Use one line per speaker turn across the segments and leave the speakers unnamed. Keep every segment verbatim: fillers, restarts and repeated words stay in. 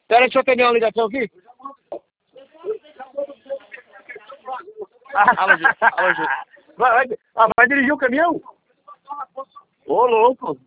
Espera, deixa eu atender uma ligação aqui.
Alô, Ju. Alô, Ju.
Vai, vai, ah, vai dirigir o caminhão? Ô, louco.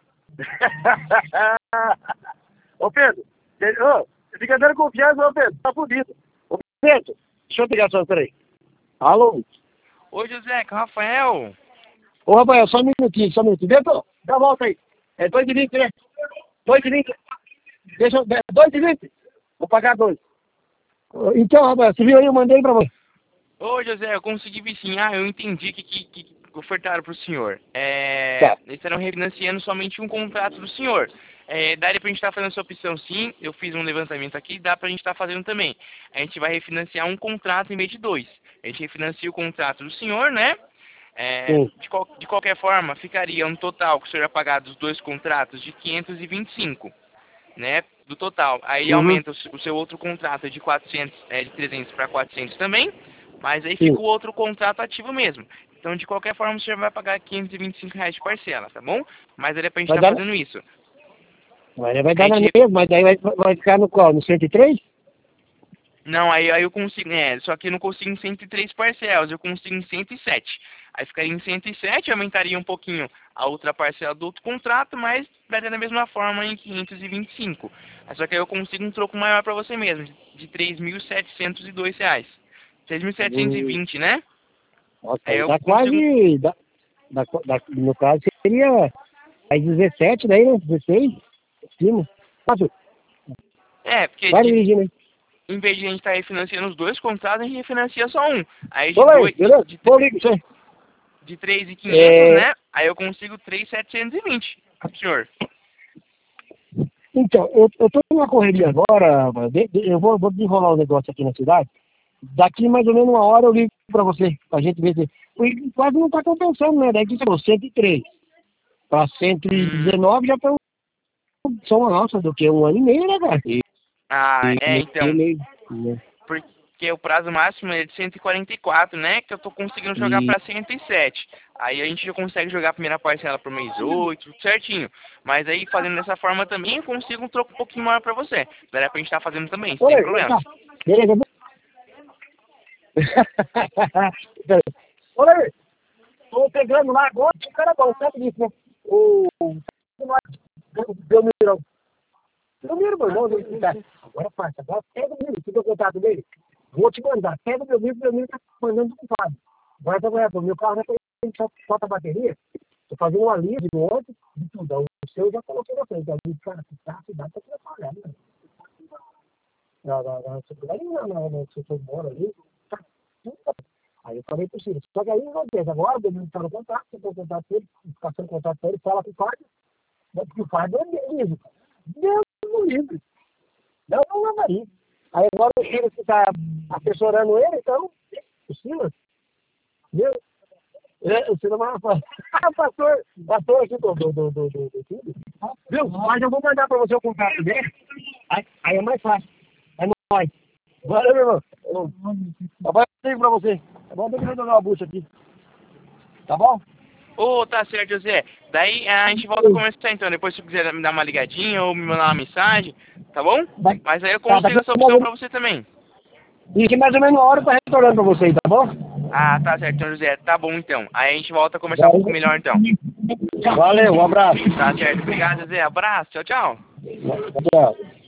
Ô, Pedro. Ô, fica dando confiança, ô, Pedro. Tá fudido. Ô, Pedro, deixa eu ligar só, peraí. Alô?
Oi, José, que é o Rafael.
Ô, Rafael, só um minutinho, só um minutinho. Pedro, dá a volta aí. É dois e vinte, né? dois e vinte. Deixa eu... dois e vinte. Vou pagar dois. Então, Rafael, você viu aí? Eu mandei pra você.
Ô, José, eu consegui ver sim. Ah, eu entendi que, que, que ofertaram pro senhor. É,
Tá.
eles estarão refinanciando somente um contrato do senhor. É, daria pra gente estar fazendo essa opção sim. Eu fiz um levantamento aqui, dá pra gente estar fazendo também. A gente vai refinanciar um contrato em vez de dois. A gente refinancia o contrato do senhor, né? É,
Sim.
de, qual, de qualquer forma, ficaria um total que o senhor ia pagar dos dois contratos de quinhentos e vinte e cinco, né? Do total. Aí
Uhum.
aumenta o, se- o seu outro contrato de quatrocentos, é, de trezentos para quatrocentos também, mas aí
Sim.
fica o outro contrato ativo mesmo. Então, de qualquer forma, você já vai pagar quinhentos e vinte e cinco reais de parcela, tá bom? Mas ele é pra gente
Vai
estar
dar,
fazendo isso.
vai, vai
A
dar na
gente,
mesma, mas daí vai, vai ficar no qual? No cento e três?
não, aí, aí eu consigo, é, só que eu não consigo em cento e três parcelas, eu consigo em cento e sete. Aí ficaria em cento e sete, aumentaria um pouquinho a outra parcela do outro contrato, mas daria da mesma forma em quinhentos e vinte e cinco. Aí só que aí eu consigo um troco maior para você mesmo, de três mil setecentos e dois reais. três mil setecentos e
Hum,
vinte, né?
nossa,
Aí
aí
eu
dá
consigo.
quase. Dá, dá, dá, no caso seria aí dezessete, daí, né? dezesseis. Cima. Nossa,
É, porque
vai
de,
dirigindo aí.
em vez de a gente estar refinanciando os dois contratos, a gente refinancia só um. Aí de
Ô, aí,
dois, de,
beleza?
de,
Vou ligar você.
de três mil e quinhentos,
É,
né? Aí eu consigo três mil setecentos e vinte, senhor.
então, eu, eu tô numa correria agora, mano. De- de- eu vou, vou desenrolar o negócio aqui na cidade. Daqui mais ou menos uma hora eu ligo pra você, pra gente ver se. Porque quase não tá compensando, né? Daí que você falou cento e três pra cento e
Hum,
dezenove já foi um. São uma nossa do que um ano e meio, né, cara? E,
ah,
e
é,
meio,
então.
meio, né?
Porque o prazo máximo é de cento e quarenta e quatro, né? Que eu tô conseguindo jogar
E
pra cento e sete. Aí a gente já consegue jogar a primeira parcela pro mês oito, tudo certinho. Mas aí fazendo dessa forma também eu consigo um troco um pouquinho maior pra você. Daria pra gente estar fazendo também, sem
olha aí,
problemas.
tá. Beleza. Pera aí. Olha aí, tô pegando lá agora, o cara é bom, sabe disso, né? O. Belmirão. Belmiro, meu irmão, ele tá. Agora passa, agora pega o Belmiro, fica o contato dele. Vou te mandar, pega o Belmiro, o Belmiro tá mandando pro Fábio. Agora tá ganhando, meu carro já tem só falta a bateria. Tô fazendo uma linha de outro, de tudo. O seu eu já coloquei na frente. Aí, cara, que tá, que dá pra trabalhar, né? Não, não, não, não, não, não, se eu moro ali, tá tudo. Aí eu falei pro Ciro, só que aí não acontece. Agora o Belmiro tá no contato, você tem contato com ele, fica sem contato com ele, fala com o Fábio, né, porque o Fábio é livre. Deus no livre. Não, não lavaria. Aí agora o Silas que está assessorando ele, então, o Silas, viu? É, o Silas vai falar, ah, pastor, pastor aqui do, do, do, do, do, do tudo. Viu? Mas eu vou mandar para você o contato dele. Aí, aí é mais fácil. É nóis. Valeu, meu irmão. Eu, eu vou ligar para você. Tá bom? Tem que resolver uma bucha aqui. Tá bom?
Ô, tá certo, José. Daí a gente volta a conversar então. Depois se você quiser me dar uma ligadinha ou me mandar uma mensagem, tá bom?
Vai.
Mas aí eu
Tá, tá.
consigo essa opção pra você também.
E aqui mais ou menos uma hora para retornando para você, tá bom?
Ah, tá certo, então, José. Tá bom então. Aí a gente volta a conversar um pouco melhor então.
Valeu, um abraço.
Tá certo. Obrigado, José. Abraço. Tchau, tchau.
Tchau.